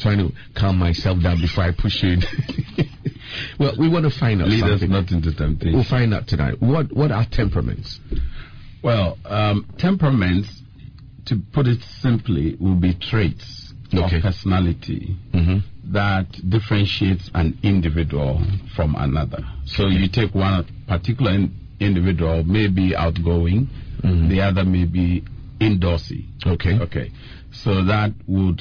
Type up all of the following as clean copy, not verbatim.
trying to calm myself down before I push in. Well, we want to find out Lead us something. not into temptation. We'll find out tonight. What are temperaments? Well, temperaments, to put it simply, will be traits of personality that differentiates an individual from another. So you take one particular individual, maybe outgoing, the other may be indoorsy. Okay. So that would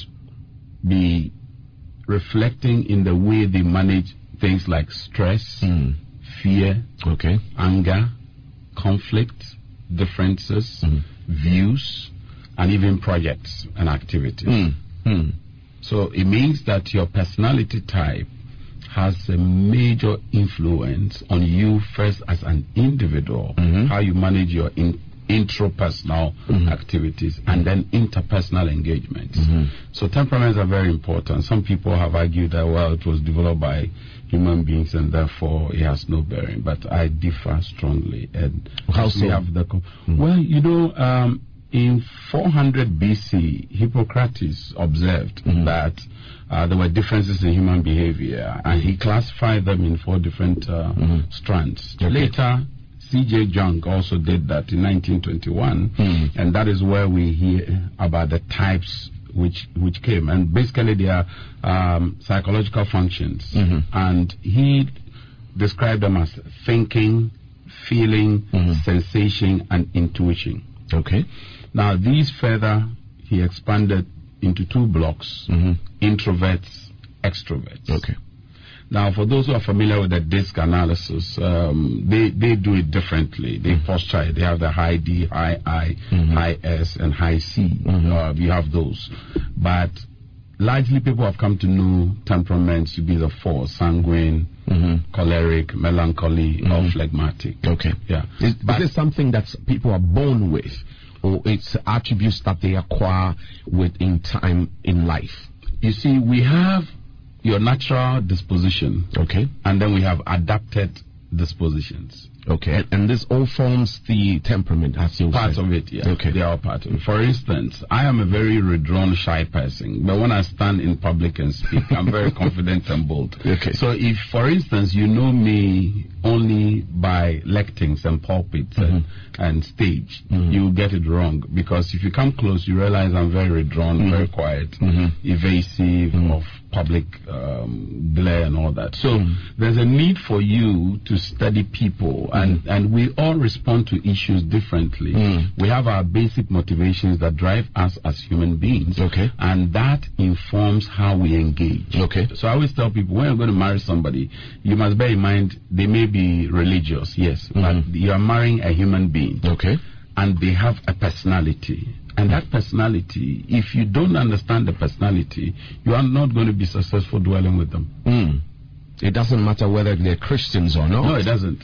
be reflecting in the way they manage things like stress, fear, anger, conflict, differences, views, and even projects and activities. So it means that your personality type has a major influence on you first as an individual, how you manage your intrapersonal activities and then interpersonal engagements. So temperaments are very important. Some people have argued that, well, it was developed by human beings and therefore it has no bearing, but I differ strongly. And how so? Well, you know, in 400 BC, Hippocrates observed that there were differences in human behavior, and he classified them in 4 different strands. Later, C.J. Jung also did that in 1921, and that is where we hear about the types which came. And basically, they are psychological functions, and he described them as thinking, feeling, sensation, and intuition. Now, these further, he expanded into 2 blocks, introverts, extroverts. Now, for those who are familiar with the DISC analysis, they do it differently. They posture it. They have the high D, high I, high S, and high C. You have those. But largely, people have come to know temperaments to be the 4, sanguine, choleric, melancholy, or phlegmatic. Is it something that people are born with, or it's attributes that they acquire with in time in life? You see, we have your natural disposition, and then we have adapted dispositions. And this all forms the temperament, as you part said. of it, yeah. They are part of it. For instance, I am a very withdrawn, shy person, but when I stand in public and speak, I'm very confident and bold. So if, for instance, you know me only by lectings and pulpits and stage, you get it wrong, because if you come close, you realize I'm very withdrawn, very quiet, evasive of public glare and all that. So there's a need for you to study people, and we all respond to issues differently. We have our basic motivations that drive us as human beings, and that informs how we engage. So I always tell people, when you're going to marry somebody, you must bear in mind they may be religious, yes, but you are marrying a human being, and they have a personality. And that personality, if you don't understand the personality, you are not going to be successful dwelling with them. It doesn't matter whether they're Christians or not. No, it doesn't.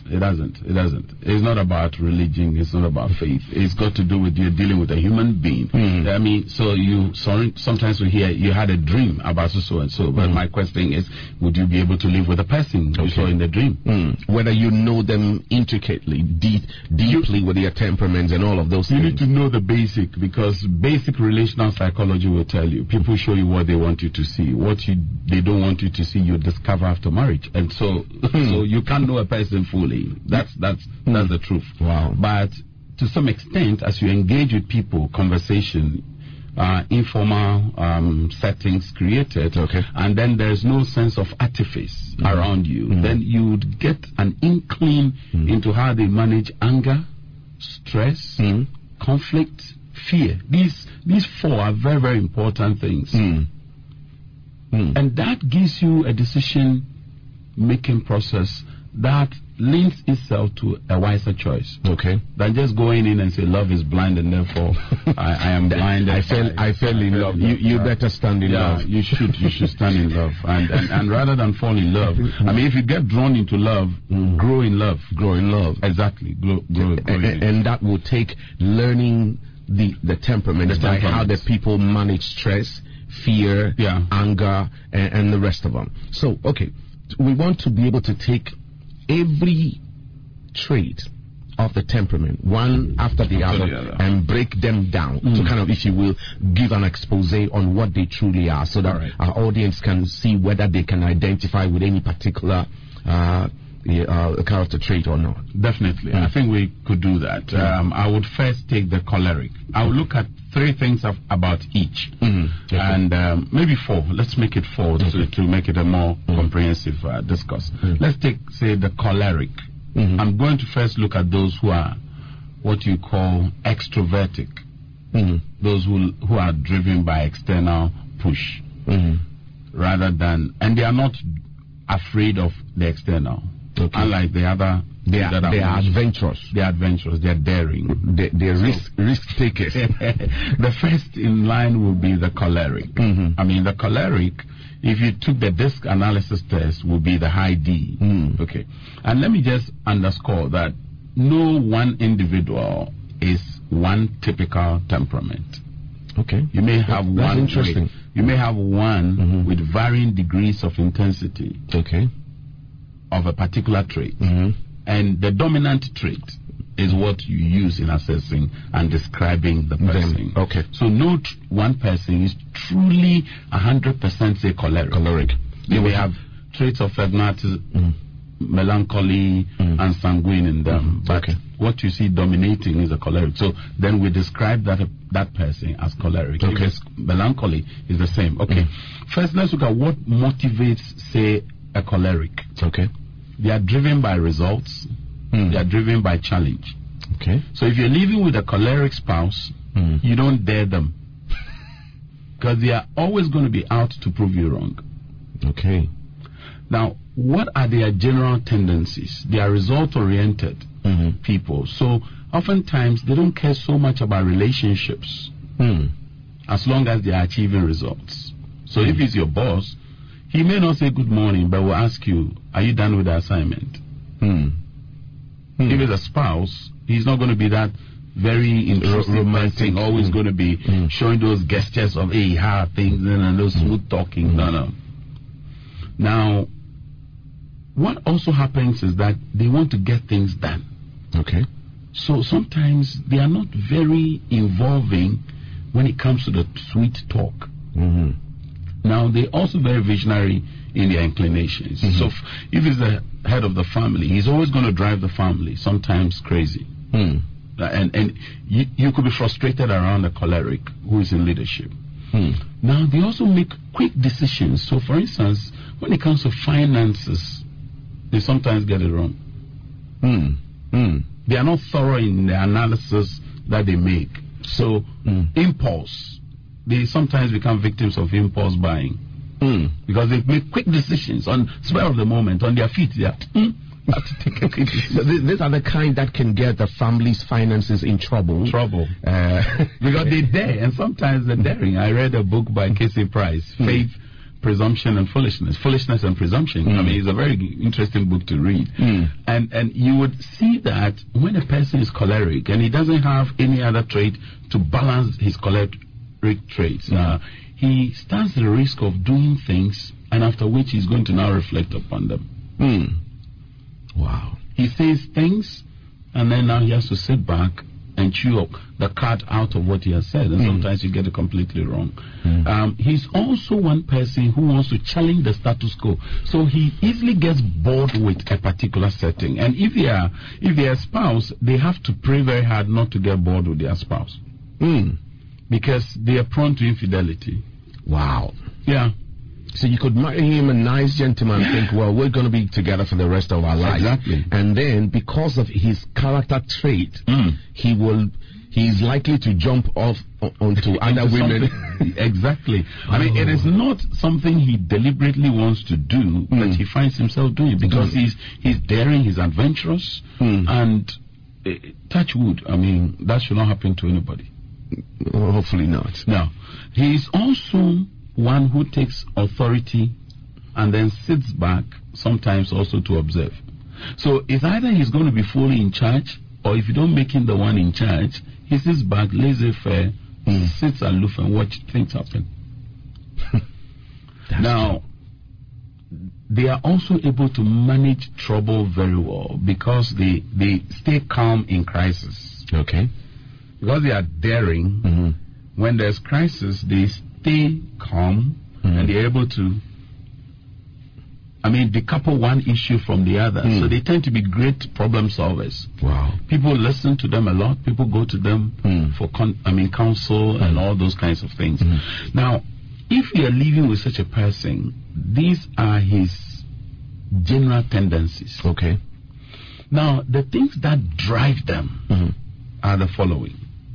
It's not about religion. It's not about faith. It's got to do with you dealing with a human being. I mean, so sometimes we hear you had a dream about so and so, but my question is, would you be able to live with a person you saw in the dream? Whether you know them intricately, deeply with their temperaments and all of those things. You need to know the basic, because basic relational psychology will tell you. People show you what they want you to see. What they don't want you to see, you discover after marriage. And so you can't know a person fully. That's the truth. Wow. But to some extent, as you engage with people, conversation, informal settings created, and then there's no sense of artifice around you, then you would get an inkling into how they manage anger, stress, conflict, fear. These 4 are very, very important things. And that gives you a decision-making process that lends itself to a wiser choice. Than just going in and say love is blind and therefore I am blind. I fell in love. You better stand in love. You should stand in love. And rather than fall in love, I mean, if you get drawn into love, grow in love. Grow in love. Exactly. Grow and that will take learning the temperament, by how the people manage stress, fear, anger, and the rest of them. So, we want to be able to take every trait of the temperament, one after the other, and break them down to kind of, if you will, give an expose on what they truly are, so that our audience can see whether they can identify with any particular character trait or not. Definitely. I think we could do that. I would first take the choleric. I will look at 3 things about each, and maybe 4. Let's make it 4 to make it a more comprehensive discourse. Let's take, say, the choleric. I'm going to first look at those who are what you call extrovertic, those who are driven by external push, rather than, and they are not afraid of the external. Unlike the other, they are adventurous. They are adventurous. They are daring. They are risk takers. The first in line will be the choleric. I mean, the choleric, if you took the DISC analysis test, will be the high D. Okay, and let me just underscore that no one individual is one typical temperament. Okay, you may have one. Interesting. You may have one with varying degrees of intensity. Okay. Of a particular trait, and the dominant trait is what you use in assessing and describing the person. Okay. So no one person is truly 100% say choleric. They will have traits of phlegmatism, melancholy, and sanguine in them. But what you see dominating is a choleric. So then we describe that person as choleric. Okay. If melancholy is the same. Okay. First, let's look at what motivates, say, a choleric. Okay. They are driven by results. They are driven by challenge. Okay. So if you're living with a choleric spouse, you don't dare them, because they are always going to be out to prove you wrong. Okay. Now, what are their general tendencies? They are result-oriented people. So oftentimes they don't care so much about relationships as long as they are achieving results. So if he's your boss, he may not say good morning, but will ask you, are you done with the assignment? If it's a spouse, he's not going to be that very interesting person, always going to be showing those gestures of, hey, how things, and those smooth talking. No. Now, what also happens is that they want to get things done. Okay. So sometimes they are not very involving when it comes to the sweet talk. Now, they're also very visionary in their inclinations. So if he's the head of the family, he's always going to drive the family, sometimes crazy. And you could be frustrated around a choleric who is in leadership. Now, they also make quick decisions. So, for instance, when it comes to finances, they sometimes get it wrong. They are not thorough in the analysis that they make. So, impulse. They sometimes become victims of impulse buying because they make quick decisions on spur of the moment, on their feet. They have to take a quick decision. So these are the kind that can get the family's finances in trouble. Because they dare, and sometimes they're daring. I read a book by Casey Price, Faith, Presumption, and Foolishness. Foolishness and Presumption. I mean, it's a very interesting book to read. And you would see that when a person is choleric and he doesn't have any other trait to balance his choleric traits, he stands the risk of doing things, and after which he's going to now reflect upon them. Wow. He says things, and then now he has to sit back and chew up the cat out of what he has said, and sometimes you get it completely wrong. He's also one person who wants to challenge the status quo, so he easily gets bored with a particular setting. And if they are a spouse, they have to pray very hard not to get bored with their spouse, because they are prone to infidelity. Wow. Yeah. So you could marry him, a nice gentleman, and think, well, we're going to be together for the rest of our life. Exactly. And then, because of his character trait, he's likely to jump off onto other women. Exactly. I mean, it is not something he deliberately wants to do, but he finds himself doing, because he's daring, he's adventurous, and touch wood, I mean, that should not happen to anybody. Hopefully not. Now, he's also one who takes authority and then sits back, sometimes also to observe. So it's either he's going to be fully in charge, or if you don't make him the one in charge, he sits back, laissez-faire, sits aloof and watch things happen. Now, they are also able to manage trouble very well because they stay calm in crisis. Okay. Because they are daring, when there's crisis, they stay calm and they're able to, decouple one issue from the other. So they tend to be great problem solvers. Wow. People listen to them a lot. People go to them for counsel and all those kinds of things. Now, if you are living with such a person, these are his general tendencies. Okay. Now, the things that drive them are the following.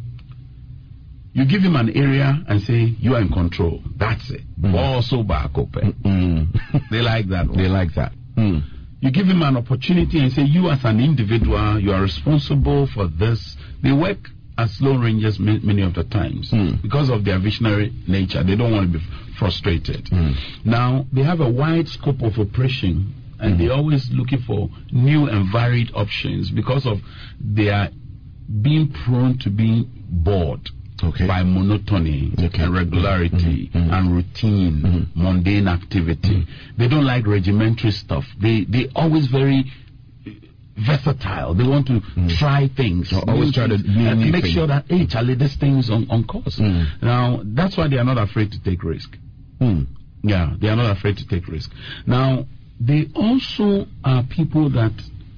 You give him an area and say, you are in control. That's it. Also back open. They like that one. They like that. You give him an opportunity and say, you as an individual, you are responsible for this. They work as Lone Rangers many of the times because of their visionary nature. They don't want to be frustrated. Now, they have a wide scope of operation and they're always looking for new and varied options because of their being prone to being bored. Okay. By monotony and regularity and routine, mundane activity. They don't like regimentary stuff. They always very versatile. They want to try things. Always try to make sure that, hey, Charlie, this thing is on course. Now, that's why they are not afraid to take risk. Yeah, they are not afraid to take risk. Now, they also are people that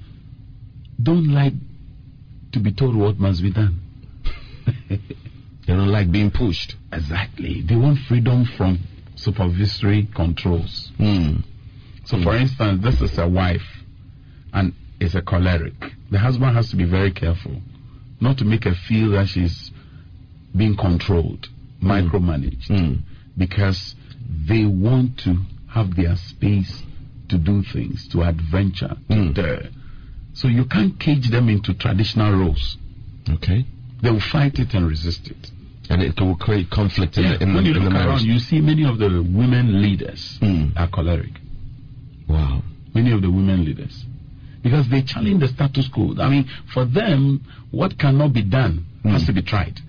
don't like to be told what must be done. They don't like being pushed. Exactly. They want freedom from supervisory controls. So, for instance, this is a wife and is a choleric. The husband has to be very careful not to make her feel that she's being controlled, micromanaged, because they want to have their space to do things, to adventure, to dare. So you can't cage them into traditional roles. Okay. They will fight it and resist it. And it will create conflict in the when you look marriage. around, you see many of the women leaders are choleric. Wow. Many of the women leaders. Because they challenge the status quo. For them, what cannot be done has to be tried.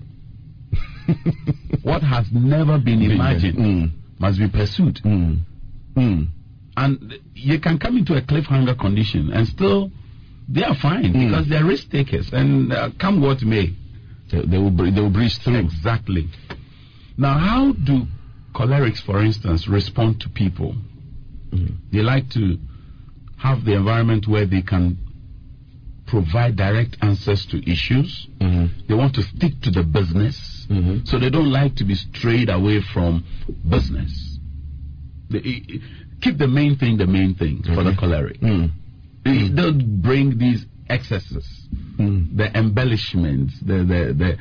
What has never been imagined must be pursued. And you can come into a cliffhanger condition and still they are fine because they are risk takers. And come what may, they will breeze through. Exactly. Now, how do cholerics, for instance, respond to people? They like to have the environment where they can provide direct answers to issues. They want to stick to the business. So they don't like to be strayed away from business. They keep the main thing for the choleric. They don't bring these excesses, the embellishments, the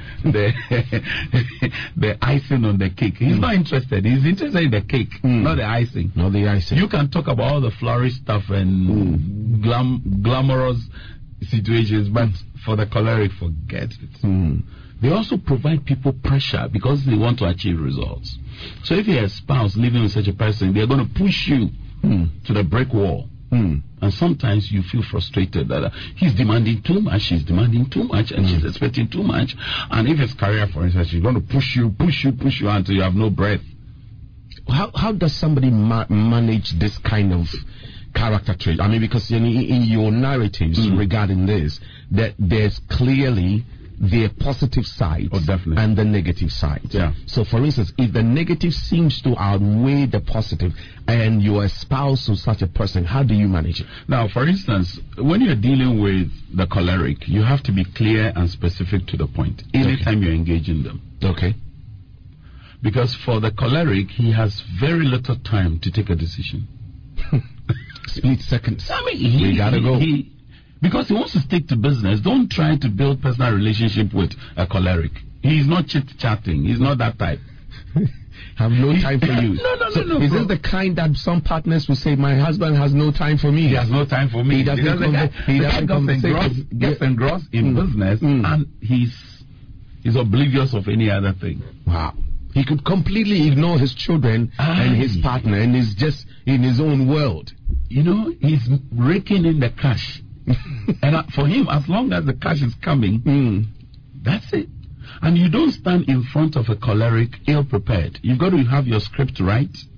icing on the cake. He's not interested. He's interested in the cake, not the icing. Not the icing. You can talk about all the flourish stuff and glamorous situations, but for the choleric, forget it. They also provide people pressure because they want to achieve results. So if you're a spouse living with such a person, they're going to push you to the brick wall. And sometimes you feel frustrated that he's demanding too much, she's demanding too much, and she's expecting too much. And if it's career, for instance, she's going to push you until you have no breath. How does somebody manage this kind of character trait? Because in your narratives regarding this, that there's clearly the positive side and the negative side. Yeah. So, for instance, if the negative seems to outweigh the positive and you're a spouse of such a person, how do you manage it? Now, for instance, when you're dealing with the choleric, you have to be clear and specific to the point anytime you engage in them. Okay. Because for the choleric, he has very little time to take a decision. Split seconds. We gotta go. Because he wants to stick to business. Don't try to build personal relationship with a choleric. He's not chit-chatting. He's not that type. Have no time for you. No. Is this the kind that some partners will say, my husband has no time for me? He has no time for me. He doesn't gets engrossed in business and he's oblivious of any other thing. Wow. He could completely ignore his children and his partner and is just in his own world. He's raking in the cash. And for him, as long as the cash is coming, that's it. And you don't stand in front of a choleric ill-prepared. You've got to have your script right.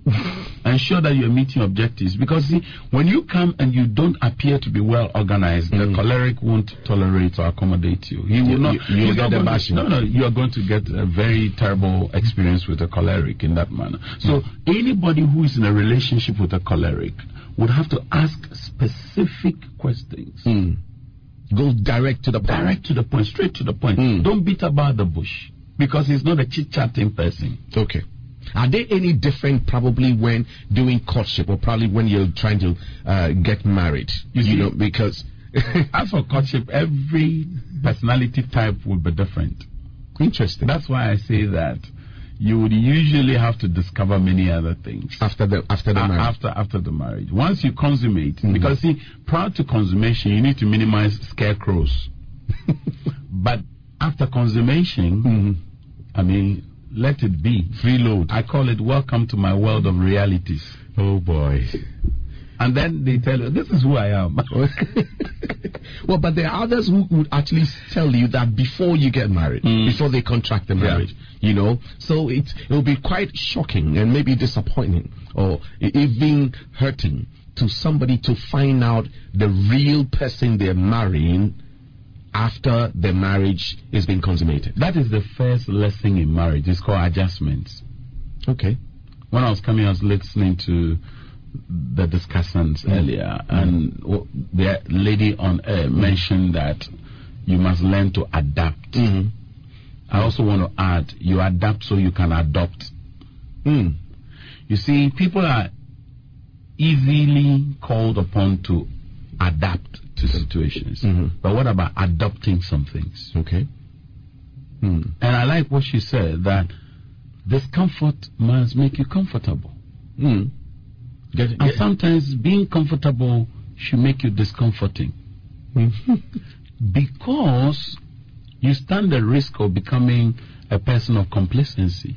Ensure that you're meeting objectives. Because see, when you come and you don't appear to be well organized, the choleric won't tolerate or accommodate you. He will not. You get the bashing. No, you are going to get a very terrible experience with a choleric in that manner. So anybody who is in a relationship with a choleric would have to ask specific questions. Go direct to the point. Direct to the point, straight to the point. Don't beat about the bush, because he's not a chit-chatting person. Okay. Are they any different probably when doing courtship, or probably when you're trying to get married? You know, because as for courtship, every personality type will be different. Interesting. That's why I say that you would usually have to discover many other things after the marriage. After the marriage. Once you consummate, because see, prior to consummation, you need to minimize scarecrows. But after consummation, I mean, let it be. Freeload. I call it welcome to my world of realities. Oh boy. And then they tell you, this is who I am. Well, but there are others who would actually tell you that before you get married, before they contract the marriage, you know. So it will be quite shocking and maybe disappointing, or even hurting to somebody to find out the real person they're marrying after the marriage is being consummated. That is the first lesson in marriage. It's called adjustments. Okay. When I was coming, I was listening to the discussants earlier, and the lady on air mentioned that you must learn to adapt. I also want to add, you adapt so you can adopt. You see, people are easily called upon to adapt to situations. But what about adopting some things? Okay. And I like what she said, that discomfort must make you comfortable. And sometimes being comfortable should make you discomforting. Because you stand the risk of becoming a person of complacency.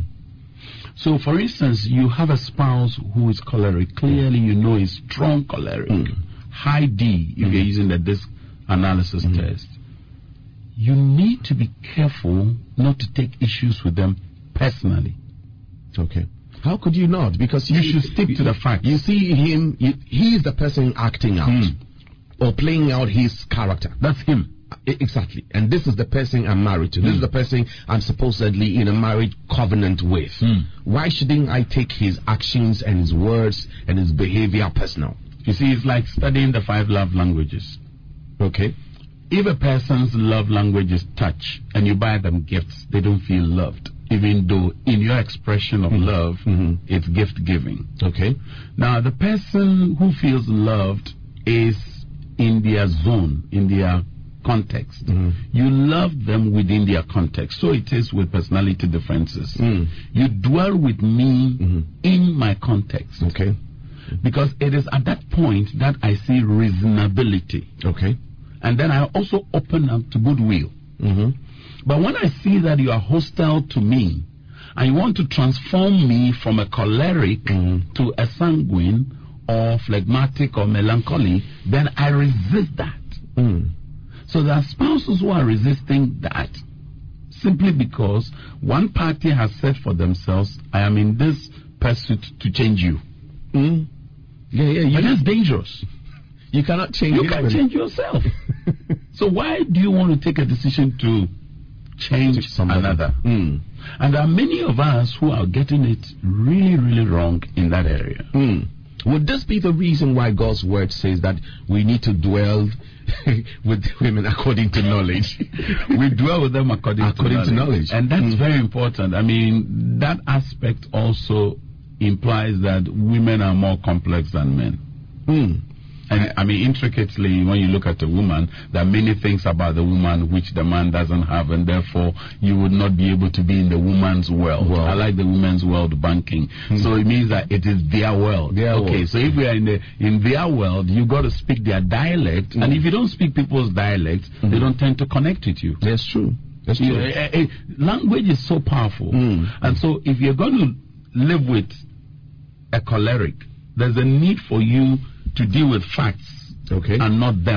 So, for instance, you have a spouse who is choleric. Clearly, you know is strong choleric. High D, if you're using the DISC analysis test. You need to be careful not to take issues with them personally. Okay. How could you not? Because you should stick to the facts. You see him, he is the person acting out or playing out his character. That's him. Exactly. And this is the person I'm married to. This is the person I'm supposedly in a marriage covenant with. Why shouldn't I take his actions and his words and his behavior personal? You see, it's like studying the 5 love languages. Okay. If a person's love language is touch and you buy them gifts, they don't feel loved, even though in your expression of love, it's gift giving. Okay. Now, the person who feels loved is in their zone, in their context. You love them within their context. So it is with personality differences. You dwell with me in my context. Okay. Because it is at that point that I see reasonability. Okay. And then I also open up to goodwill. But when I see that you are hostile to me, and you want to transform me from a choleric to a sanguine or phlegmatic or melancholy, then I resist that. So there are spouses who are resisting that simply because one party has said for themselves, I am in this pursuit to change you. But that's dangerous. You cannot change. You can't change yourself. So why do you want to take a decision to change another? And there are many of us who are getting it really, really wrong in that area. Would this be the reason why God's word says that we need to dwell with women according to knowledge? We dwell with them according to knowledge. And that's very important. I mean, that aspect also implies that women are more complex than men. And I mean, intricately, when you look at a woman, there are many things about the woman which the man doesn't have, and therefore you would not be able to be in the woman's world. I like the women's world banking. So it means that it is their world. So if we are in their world, you got to speak their dialect, and if you don't speak people's dialect, they don't tend to connect with you. That's true. That's true. Language is so powerful, and so if you're going to live with a choleric, there's a need for you to deal with facts and not them.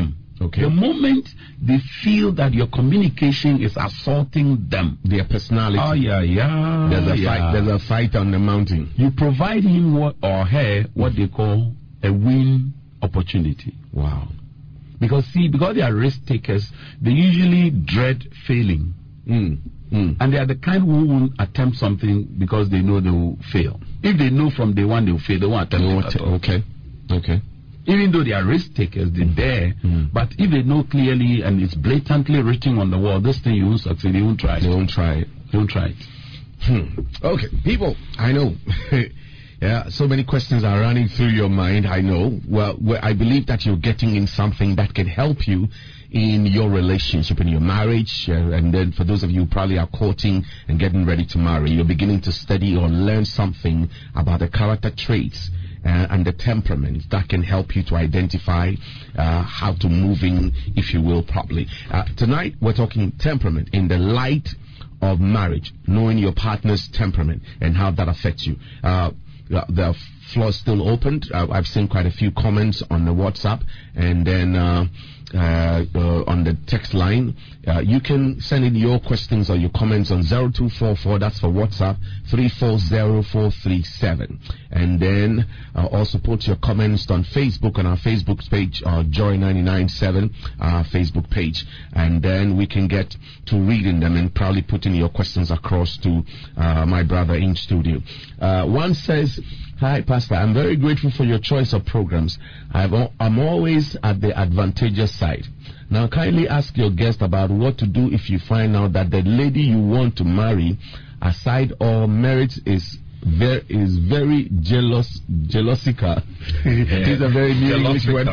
Okay. The moment they feel that your communication is assaulting them, their personality. Oh yeah. There's a fight on the mountain. You provide him or her what they call a win opportunity. Wow. Because they are risk takers, they usually dread failing. And they are the kind who won't attempt something because they know they will fail. If they know from day one they will fail, they won't attempt it at all. Okay. Even though they are risk takers, they dare. But if they know clearly and it's blatantly written on the wall, this thing you won't succeed, they won't try it. They won't try it. Okay, people, I know. Yeah, so many questions are running through your mind, I know. Well, I believe that you're getting in something that can help you in your relationship, in your marriage, and then for those of you who probably are courting and getting ready to marry, you're beginning to study or learn something about the character traits and the temperament that can help you to identify how to move in, if you will, properly. Tonight, we're talking temperament in the light of marriage, knowing your partner's temperament and how that affects you. The floor is still open. I've seen quite a few comments on the WhatsApp, and then on the text line. You can send in your questions or your comments on 0244, that's for WhatsApp, 340437. And then also put your comments on Facebook, on our Facebook page, Joy 997, our Facebook page. And then we can get to reading them and probably putting your questions across to my brother in studio. One says, "Hi, Pastor. I'm very grateful for your choice of programs. I'm always at the advantageous side. Now, kindly ask your guest about what to do if you find out that the lady you want to marry, aside all merits, is very jealosical." It's a very new English word.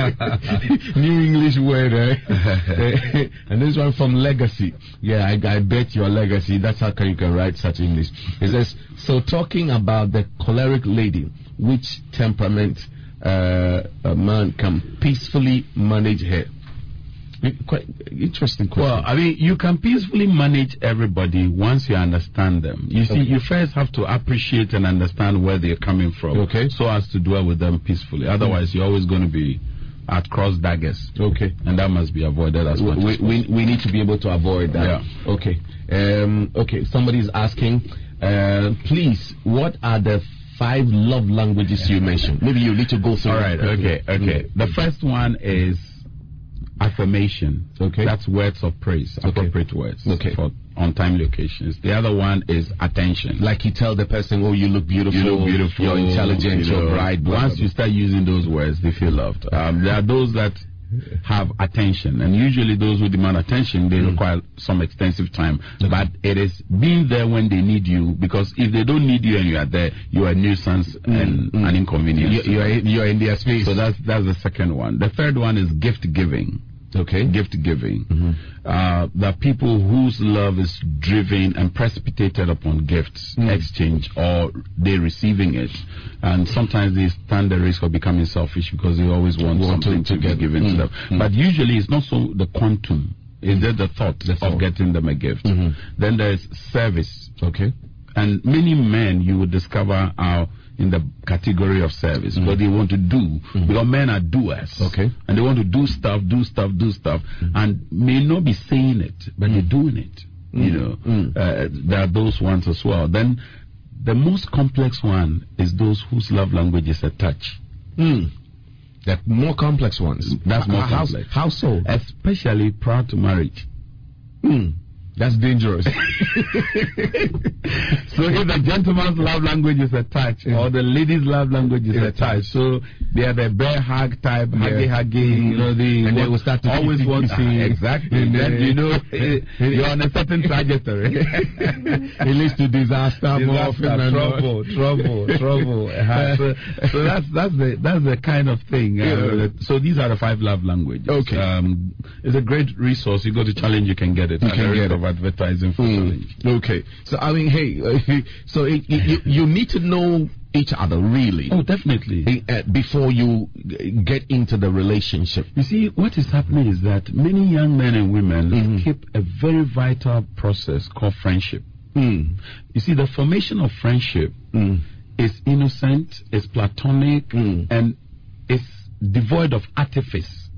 New English word, eh? And this one from Legacy. Yeah, I bet your Legacy. That's how you can write such English. It says, "So talking about the choleric lady, which temperament a man can peacefully manage her?" Quite interesting question. Well, I mean, you can peacefully manage everybody once you understand them. You see, you first have to appreciate and understand where they're coming from, so as to dwell with them peacefully. Otherwise, you're always going to be at cross daggers. Okay. And that must be avoided as much as possible. We need to be able to avoid that. Yeah. Okay. Okay. Somebody's asking, please, what are the 5 love languages you mentioned? Maybe you need to go through. All right. Okay. The first one is affirmation. Okay. That's words of praise, appropriate words for on-timely occasions. The other one is attention. Like you tell the person, "Oh, you look beautiful, you're intelligent, you're bright." Once you start using those words, they feel loved. There are those that have attention, and usually those who demand attention, they require some extensive time. But it is being there when they need you, because if they don't need you and you are there, you are a nuisance and an inconvenience. You're in their space. So that's the second one. The third one is gift giving. Okay. Gift giving. The people whose love is driven and precipitated upon gifts, exchange, or they receiving it. And sometimes they stand the risk of becoming selfish because they always want something to get given to them. But usually it's not so the quantum, it's just the thought of getting them a gift. Then there's service. Okay. And many men you will discover are in the category of service, because they want to do, because men are doers, and they want to do stuff, and may not be saying it, but they're doing it. You know, there are those ones as well. Then the most complex one is those whose love language is a touch. The more complex ones. That's more complex. How so? Especially prior to marriage. That's dangerous. So if the gentleman's love language is a touch, or the lady's love language is a touch, so they are the bear hug type, huggy, you know, and they will start to always want to exactly. And then you know you're on a certain trajectory. It leads to disaster more often than trouble. So that's the kind of thing. So these are the 5 love languages. Okay. It's a great resource. You go to Challenge, you can get it. You can get it. Advertising for Challenge. Okay. So I mean, hey, so you need to know each other, really. Oh, definitely. Before you get into the relationship. You see, what is happening is that many young men and women skip a very vital process called friendship. You see, the formation of friendship is innocent, is platonic, and is devoid of artifice.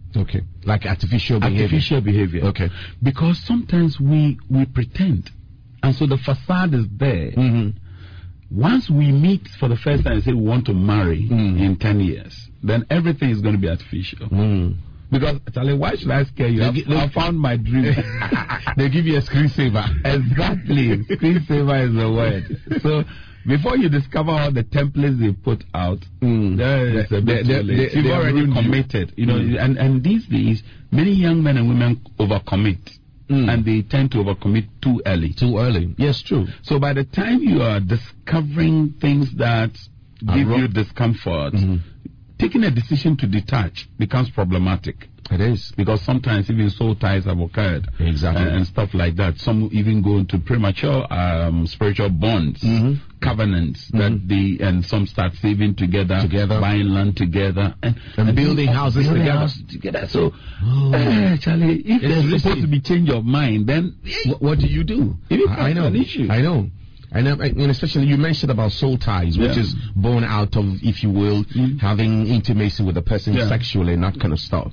Okay. Like artificial behavior. Artificial behavior. Okay. Because sometimes we pretend. And so the facade is there. Mm-hmm. Once we meet for the first time and say we want to marry in 10 years, then everything is going to be artificial. Because, Charlie, why should I scare you? I found my dream. They give you a screensaver. Exactly. Screensaver is the word. So, before you discover all the templates they put out, there is a bit too late. You've already committed. You know, and these days, many young men and women overcommit. And they tend to overcommit too early. Too early. Yes, true. So by the time you are discovering things that give you discomfort, taking a decision to detach becomes problematic. It is. Because sometimes even soul ties have occurred. Exactly. And stuff like that. Some even go into premature spiritual bonds, covenants, and some start saving together, buying land together, and building houses together. So, Charlie, if there's supposed to be change of mind, then what do you do? I know. An issue. I know. And especially you mentioned about soul ties, which is born out of, if you will, having intimacy with a person sexually and that kind of stuff.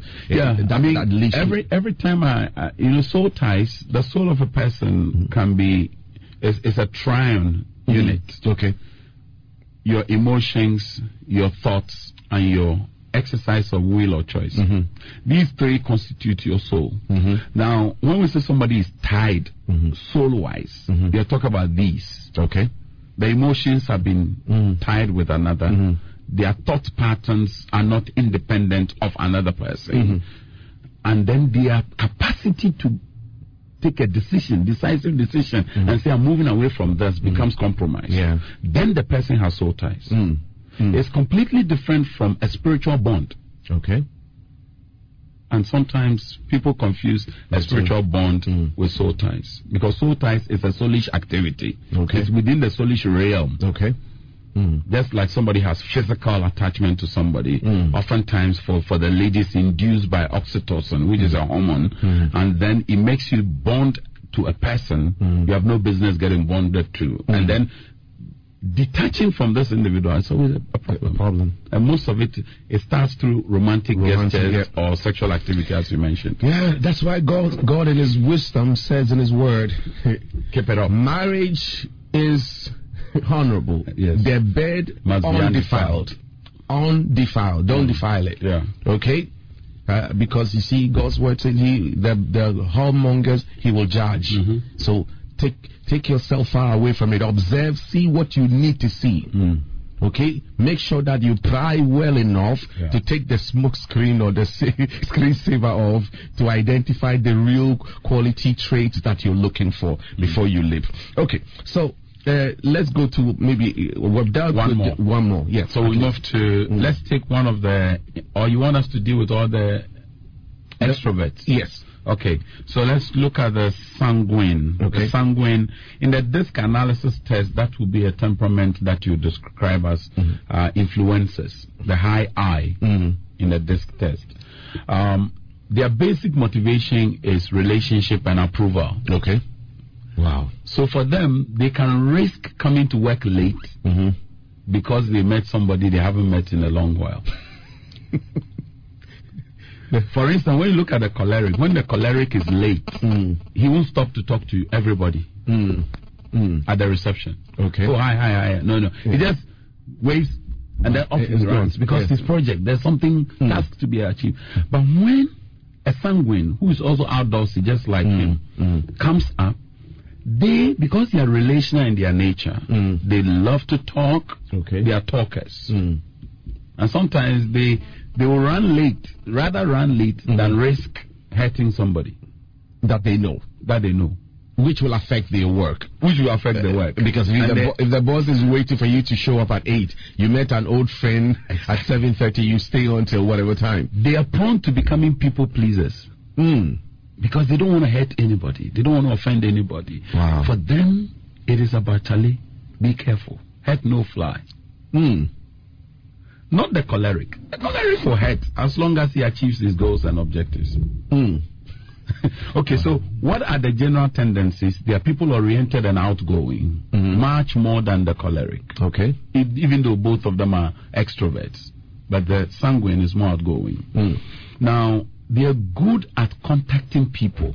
Every time soul ties, the soul of a person can be is a triune unit. Okay. Your emotions, your thoughts, and your exercise of will or choice. These three constitute your soul. Now, when we say somebody is tied soul-wise, we are talking about these. Okay. The emotions have been tied with another. Their thought patterns are not independent of another person. And then their capacity to take a decisive decision, and say, I'm moving away from this, becomes compromised. Yeah. Then the person has soul ties. It's completely different from a spiritual bond. Okay. And sometimes people confuse a spiritual bond with soul ties. Because soul ties is a soulish activity. Okay. It's within the soulish realm. Okay. Just like somebody has physical attachment to somebody, oftentimes for the ladies induced by oxytocin, which is a hormone, and then it makes you bond to a person you have no business getting bonded to. And then detaching from this individual is always a problem. And most of it starts through romantic gestures or sexual activity, as you mentioned. Yeah, that's why God in His wisdom says in His word, keep it up. Marriage is honorable. Yes. Their bed must be undefiled. Don't defile it. Yeah. Okay? Because you see, God's word says the whoremongers He will judge. So take yourself far away from it. Observe, see what you need to see. Okay? Make sure that you pry well enough to take the smoke screen or the screensaver off to identify the real quality traits that you're looking for before you leave. Okay, so let's go to maybe one more. Yeah. So we move to, let's take one of the, or you want us to deal with all the extroverts? Yes. Okay, so let's look at the sanguine. Okay. The sanguine, in the DISC analysis test, that will be a temperament that you describe as influences, the high I in the DISC test. Their basic motivation is relationship and approval. Okay. Wow. So for them, they can risk coming to work late because they met somebody they haven't met in a long while. For instance, when you look at the choleric, when the choleric is late, he won't stop to talk to everybody at the reception. Okay. Oh, hi. No. He just waves and then off he runs because his project, there's something that's to be achieved. But when a sanguine, who is also outdoorsy, just like him, comes up, because they are relational in their nature, they love to talk. Okay. They are talkers. And sometimes they will run late than risk hurting somebody that they know. Which will affect their work. Because if the boss is waiting for you to show up at 8, you met an old friend at 7:30, you stay until whatever time. They are prone to becoming people pleasers. Because they don't want to hurt anybody. They don't want to offend anybody. Wow. For them, it is about, Charlie, be careful. Hurt no fly. Not the choleric. The choleric will hurt as long as he achieves his goals and objectives. Okay, so what are the general tendencies? They are people oriented and outgoing, much more than the choleric. Okay. Even though both of them are extroverts, but the sanguine is more outgoing. Now, they are good at contacting people.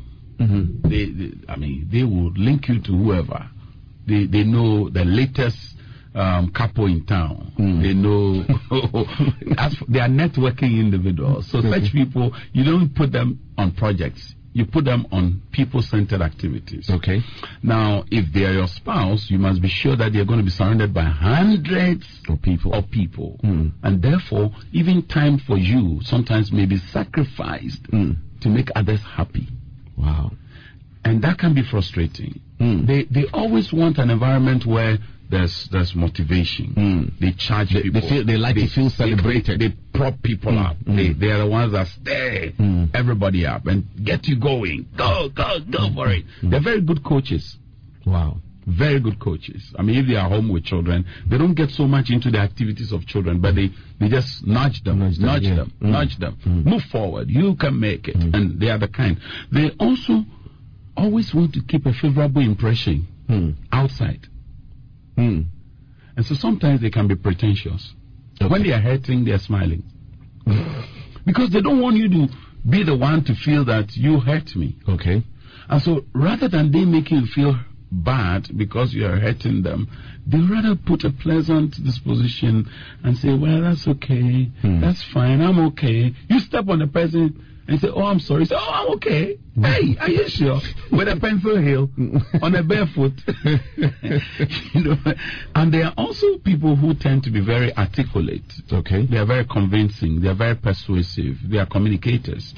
They will link you to whoever. They know the latest couple in town. They know they are networking individuals. So such people, you don't put them on projects. You put them on people-centered activities. Okay. Now, if they are your spouse, you must be sure that they're going to be surrounded by hundreds of people. And therefore, even time for you sometimes may be sacrificed to make others happy. Wow. And that can be frustrating. They always want an environment where there's motivation. They charge people. They like to feel celebrated. They prop people up. They are the ones that stir everybody up and get you going. Go for it. They're very good coaches. Wow. Very good coaches. I mean, if they are home with children, they don't get so much into the activities of children, but they just nudge them. Move forward. You can make it. And they are the kind. They also always want to keep a favorable impression outside. And so sometimes they can be pretentious. Okay. When they are hurting, they are smiling. Because they don't want you to be the one to feel that you hurt me. Okay. And so rather than they make you feel bad because you are hurting them, they rather put a pleasant disposition and say, well, that's okay. That's fine. I'm okay. You step on the person and say, oh, I'm sorry. Say, oh, I'm okay. Hey, are you sure? With a pencil heel, on a barefoot. And there are also people who tend to be very articulate. Okay. They are very convincing. They are very persuasive. They are communicators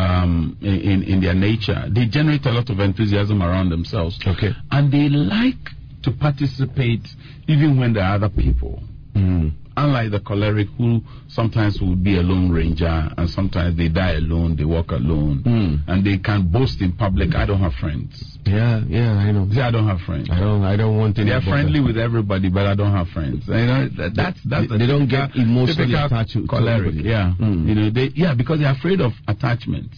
in their nature. They generate a lot of enthusiasm around themselves. Okay. And they like to participate even when there are other people. Unlike the choleric, who sometimes will be a lone ranger, and sometimes they die alone, they walk alone, and they can boast in public, I don't have friends. Yeah, I know. See, I don't have friends. I don't want to. They are friendly with everybody, but I don't have friends. That's they don't get emotionally attached to choleric. Because they're afraid of attachments.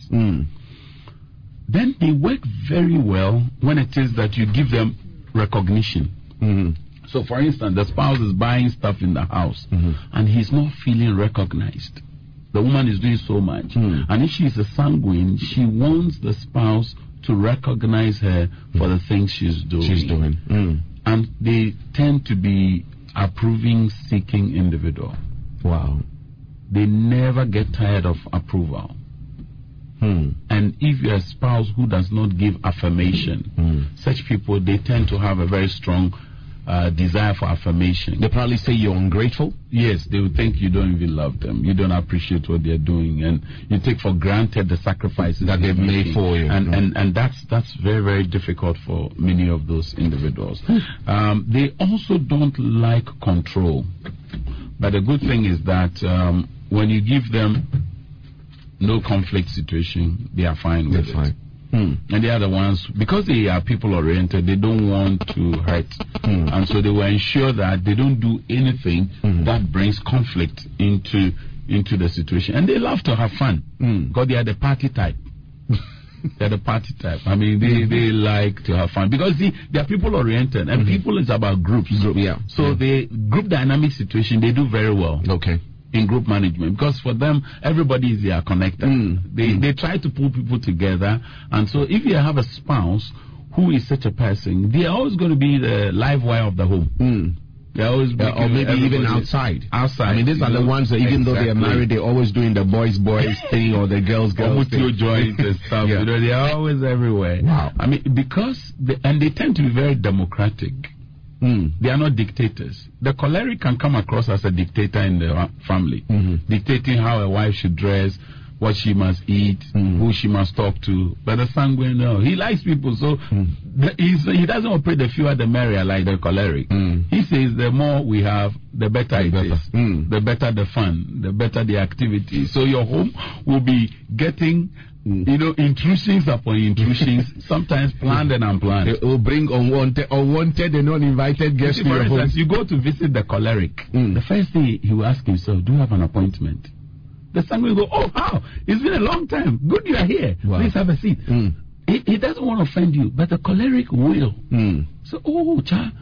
Then they work very well when it is that you give them recognition. So, for instance, the spouse is buying stuff in the house, and he's not feeling recognized. The woman is doing so much. And if she's a sanguine, she wants the spouse to recognize her for the things she's doing. And they tend to be approving, seeking individual. Wow. They never get tired of approval. And if you're a spouse who does not give affirmation, such people, they tend to have a very strong desire for affirmation. They probably say you're ungrateful. Yes, they would think you don't even love them. You don't appreciate what they're doing, and you take for granted the sacrifices that they've made for you. And that's very, very difficult for many of those individuals. They also don't like control. But the good thing is that when you give them no conflict situation, they are fine with it. And they are the ones, because they are people oriented, they don't want to hurt. And so they will ensure that they don't do anything that brings conflict into the situation. And they love to have fun because they are the party type. They're the party type. I mean, they like to have fun because they are people oriented, and people is about groups. So the group dynamic situation, they do very well. Okay. In group management, because for them everybody is connected. They try to pull people together, and so if you have a spouse who is such a person, they are always going to be the live wire of the home. They always or maybe even outside. I mean, these are the ones that even though they are married, they're always doing the boys thing or the girls thing. Joint and stuff. They are always everywhere. Wow. I mean, because they tend to be very democratic. They are not dictators. The choleric can come across as a dictator in the family, dictating how a wife should dress, what she must eat, who she must talk to. But the sanguine, no, he likes people, so he doesn't operate the fewer the merrier like the choleric. He says the more we have, the better it is. The better the fun, the better the activity. So your home will be getting intrusions upon intrusions, sometimes planned and unplanned. It will bring unwanted and uninvited guests to your home. For instance, you go to visit the choleric. The first thing he will ask himself, do you have an appointment? The son will go, oh, how? It's been a long time. Good you are here. Wow. Please have a seat. He doesn't want to offend you, but the choleric will. So,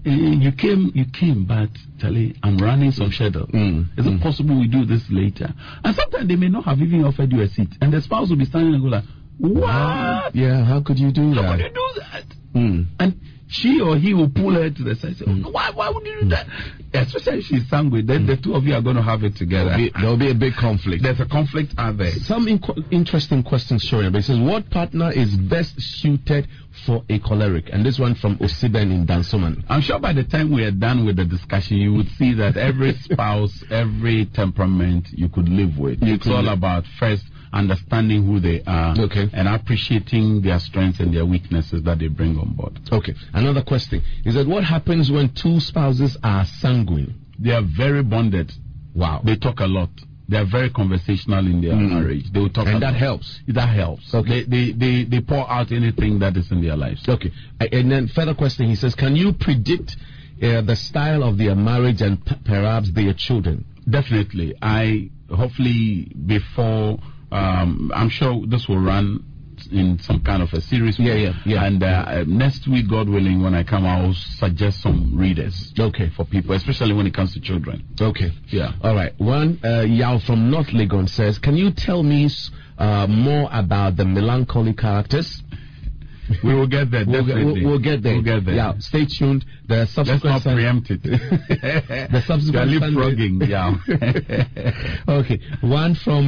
You came, but Charlie, I'm running some schedule. Is it possible we do this later? And sometimes they may not have even offered you a seat, and the spouse will be standing and go like, what? Yeah, how could you do that? How could you do that? And she or he will pull her to the side and say, why would you do that? Especially if she's sanguine, then the two of you are going to have it together. There'll be a big conflict. There's a conflict out there. Some interesting questions showing up. It says, what partner is best suited for a choleric? And this one from Osiben in Dansoman. I'm sure by the time we are done with the discussion, you would see that every spouse, every temperament you could live with. It's all about first understanding who they are, and appreciating their strengths and their weaknesses that they bring on board. Okay. Another question is that what happens when two spouses are sanguine? They are very bonded. Wow. They talk a lot. They are very conversational in their marriage. They will talk, and that helps. That helps. Okay. They pour out anything that is in their lives. Okay. And then further question, he says, can you predict the style of their marriage and perhaps their children? Definitely. Hopefully before. I'm sure this will run in some kind of a series. Yeah. And next week, God willing, when I come, I will suggest some readers. For people, especially when it comes to children. Yeah. All right. One, Yao from North Legon says, can you tell me more about the melancholy characters? We will get there. Definitely. We'll get there. Yeah. Stay tuned. The subsequent. Let's not preempt it. The subsequent. Leapfrogging. Yeah. Okay. One from.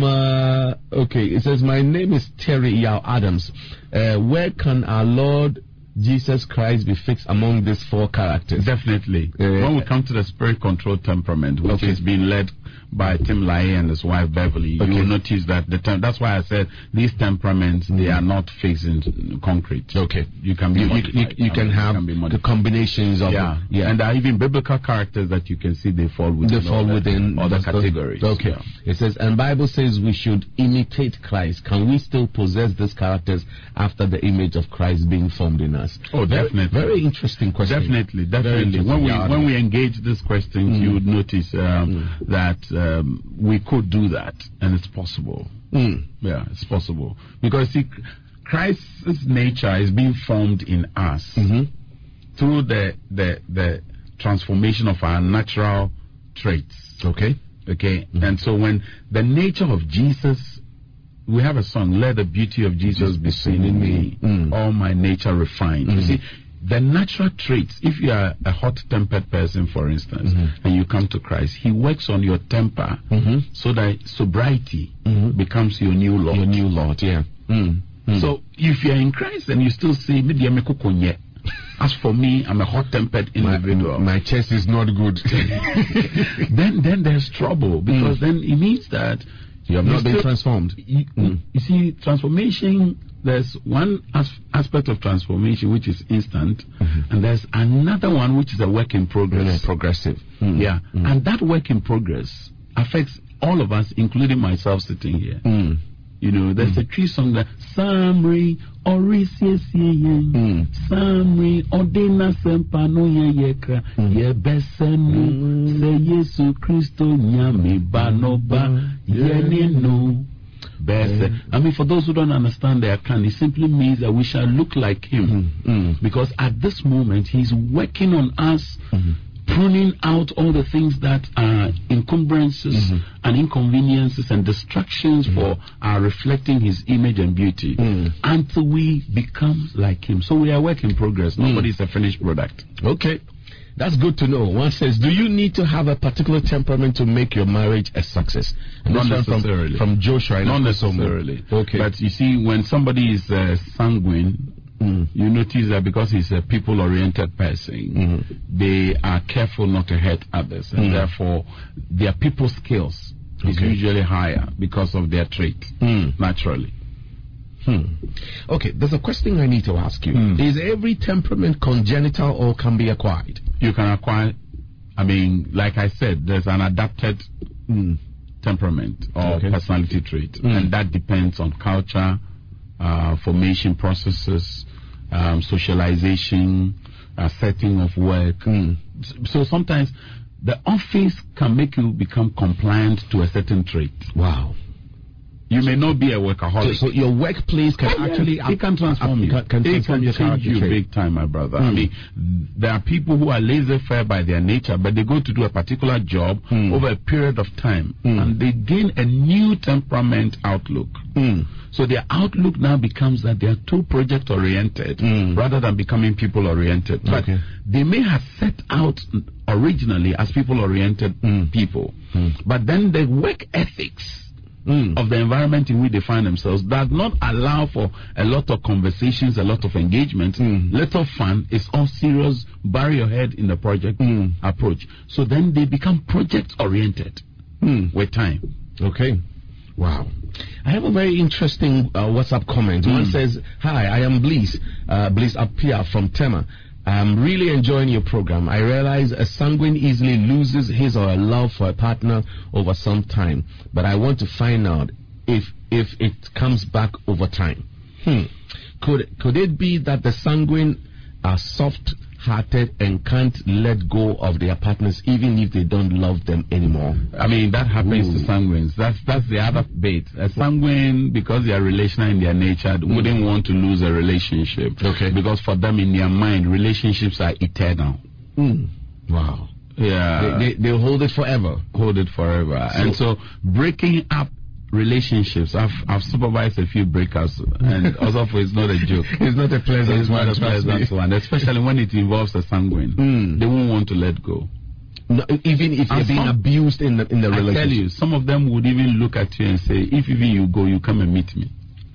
It says, my name is Terry Yao Adams. Where can our Lord Jesus Christ be fixed among these four characters? Definitely. When we come to the spirit-controlled temperament, which is being led by Tim Lai and his wife Beverly, you will notice that that's why I said these temperaments, they are not fixed in concrete. You can be you can have the combinations of and there are even biblical characters that you can see they fall within other categories. It says, and Bible says we should imitate Christ. Can we still possess these characters after the image of Christ being formed in us? Oh, definitely. Very interesting question. Definitely. When we engage this question, you would notice that we could do that, and it's possible. Yeah, it's possible. Because see, Christ's nature is being formed in us through the transformation of our natural traits. And so when the nature of Jesus, we have a song, let the beauty of Jesus be seen in me, all my nature refined. You see, the natural traits, if you are a hot-tempered person, for instance, and you come to Christ, he works on your temper so that sobriety becomes your new Lord. Your new Lord, So if you are in Christ and you still say, as for me, I'm a hot-tempered individual. My chest is not good. then there's trouble, because then it means that you have not been transformed. You see, transformation, there's one aspect of transformation which is instant, and there's another one which is a work in progress. Progressive. And that work in progress affects all of us, including myself sitting here. You know, there's a tree song that Samri Orisiesiyen Samri Odena Sempano Yekra Yebesenu Se Yesu Christo Nyami Banoba Yenino. I mean, for those who don't understand the Akan, it simply means that we shall look like him. Because at this moment, he's working on us, pruning out all the things that are encumbrances and inconveniences and distractions for our reflecting his image and beauty until we become like him. So we are work in progress. Nobody's a finished product. Okay. That's good to know. One says, do you need to have a particular temperament to make your marriage a success? And not necessarily. From Joshua. Not necessarily. Okay. But you see, when somebody is sanguine, you notice that because he's a people-oriented person, they are careful not to hurt others. And therefore, their people skills is usually higher because of their trait, naturally. Okay, there's a question I need to ask you. Is every temperament congenital or can be acquired? You can acquire, I mean, like I said, there's an adapted temperament or personality trait. And that depends on culture, formation processes, socialization, setting of work. So sometimes the office can make you become compliant to a certain trait. Wow. You may not be a workaholic. So your workplace can actually... It can transform you. It can change you big time, my brother. I mean, there are people who are laissez-faire by their nature, but they go to do a particular job over a period of time, and they gain a new temperament outlook. So their outlook now becomes that they are too project-oriented rather than becoming people-oriented. But they may have set out originally as people-oriented people, but then the work ethics of the environment in which they find themselves does not allow for a lot of conversations, a lot of engagement, little fun. It's all serious, bury your head in the project approach. So then they become project-oriented with time. Okay. Wow. I have a very interesting WhatsApp comment. One says, "Hi, I am Bliss Apia from Tema. I'm really enjoying your program. I realize a sanguine easily loses his or her love for a partner over some time, but I want to find out if it comes back over time. Could it be that the sanguine are soft-hearted and can't let go of their partners even if they don't love them anymore?" I mean, that happens to sanguines. That's the other bait. A sanguine, because they are relational in their nature, wouldn't want to lose a relationship. Okay. Because for them, in their mind, relationships are eternal. Wow. Yeah. They'll hold it forever. Hold it forever. And so breaking up relationships, I've supervised a few breakups, and also it's not a joke. It's not a pleasant one, especially when it involves a sanguine. They won't want to let go. No, even if they're being abused in the relationship. I tell you, some of them would even look at you and say, "If even you go, you come and meet me."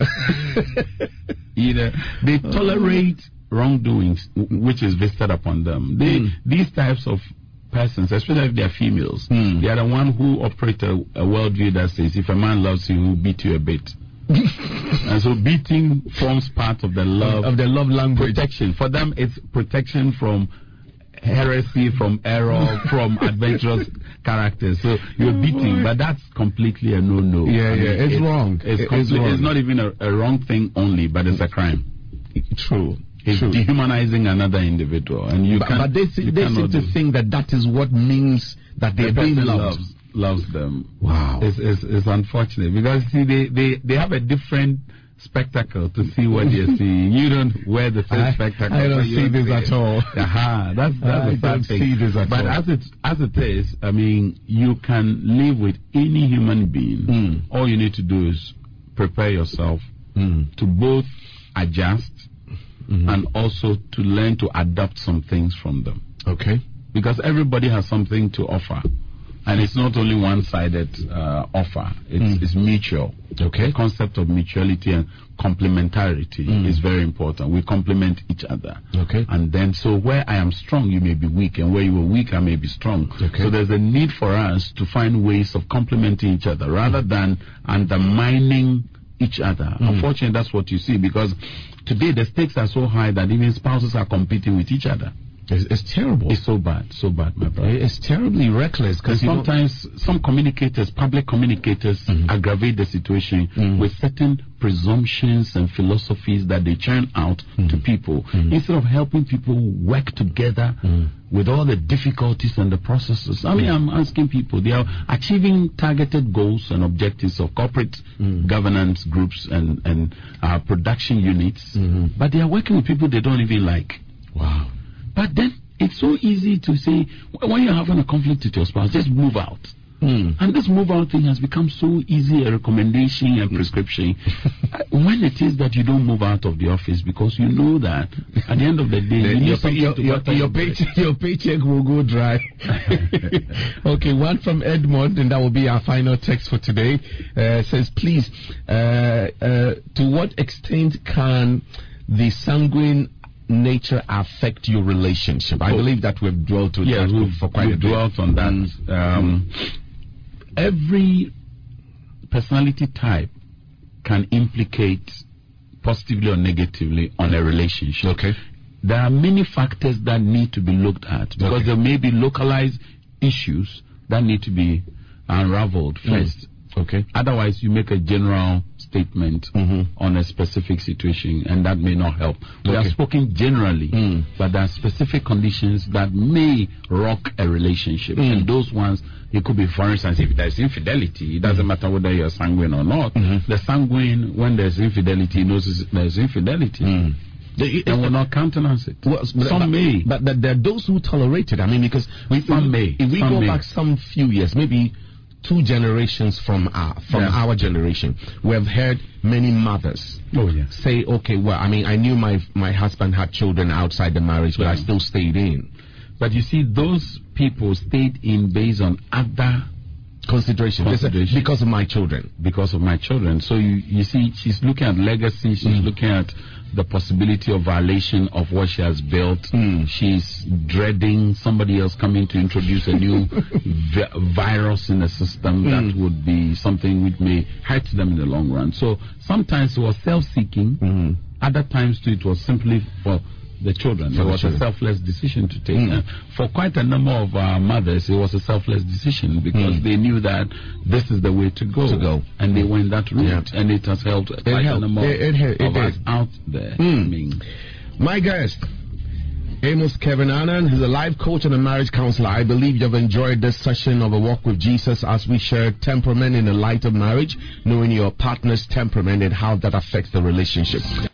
They tolerate wrongdoings which is visited upon them. These types of persons, especially if they are females, they are the one who operate a worldview that says if a man loves you, he will beat you a bit. And so beating forms part of the love language. Protection. For them, it's protection from heresy, from error, from adventurous characters. So you're beating, but that's completely a no-no. It's wrong. It's not even a wrong thing only, but it's a crime. True. It's dehumanizing another individual, and but they seem to think that is what means that they're being loved. Loves them. Wow. It's unfortunate because see they have a different spectacle to see what you're seeing. You don't wear the same spectacle. I don't see this at all. That's the sad thing. See this at but all. as it is, I mean, you can live with any human being. All you need to do is prepare yourself to both adjust and also to learn to adapt some things from them. Okay. Because everybody has something to offer. And it's not only one-sided offer. It's mutual. Okay. The concept of mutuality and complementarity is very important. We complement each other. Okay. And then, so where I am strong, you may be weak. And where you are weak, I may be strong. Okay. So there's a need for us to find ways of complementing each other rather than undermining each other. Unfortunately, that's what you see, because today the stakes are so high that even spouses are competing with each other. It's terrible. It's so bad, my brother. It's terribly reckless. Because sometimes some communicators, public communicators, aggravate the situation with certain presumptions and philosophies that they churn out to people instead of helping people work together with all the difficulties and the processes. I mean, I'm asking people, they are achieving targeted goals and objectives of corporate governance groups and production units, but they are working with people they don't even like. Wow. But then it's so easy to say, when you're having a conflict with your spouse, just move out. And this move out thing has become so easy, a recommendation and prescription. When it is that you don't move out of the office because you know that at the end of the day, your paycheck will go dry. Okay, one from Edmond, and that will be our final text for today. Says, please, to what extent can the sanguine nature affect your relationship? I believe that we've dwelt on that for quite a bit. Dwelt on that. Every personality type can implicate positively or negatively on a relationship. Okay. There are many factors that need to be looked at because there may be localized issues that need to be unraveled first. Okay. Otherwise, you make a general statement on a specific situation, and that may not help. We are speaking generally, but there are specific conditions that may rock a relationship, and those ones, it could be, for instance, if there's infidelity, it doesn't matter whether you're sanguine or not. The sanguine, when there's infidelity, knows there's infidelity. And will not countenance it. Well, some may. But there are those who tolerate it. I mean, because if we go back some few years, maybe 2 generations from our generation, we have heard many mothers say, okay, well, I mean, I knew my husband had children outside the marriage, but I still stayed in. But you see, those people stayed in based on other considerations. Because of my children. Because of my children. So you see, she's looking at legacy, she's looking at the possibility of violation of what she has built. She's dreading somebody else coming to introduce a new virus in the system that would be something which may hurt them in the long run. So sometimes it was self-seeking, other times too it was simply for the children. It was a selfless decision to take. For quite a number of mothers, it was a selfless decision because they knew that this is the way to go. And they went that route, and it has helped quite a number of us out there. My guest, Amos Kevin Annan, who's a life coach and a marriage counselor. I believe you've enjoyed this session of A Walk with Jesus as we shared temperament in the light of marriage, knowing your partner's temperament and how that affects the relationship.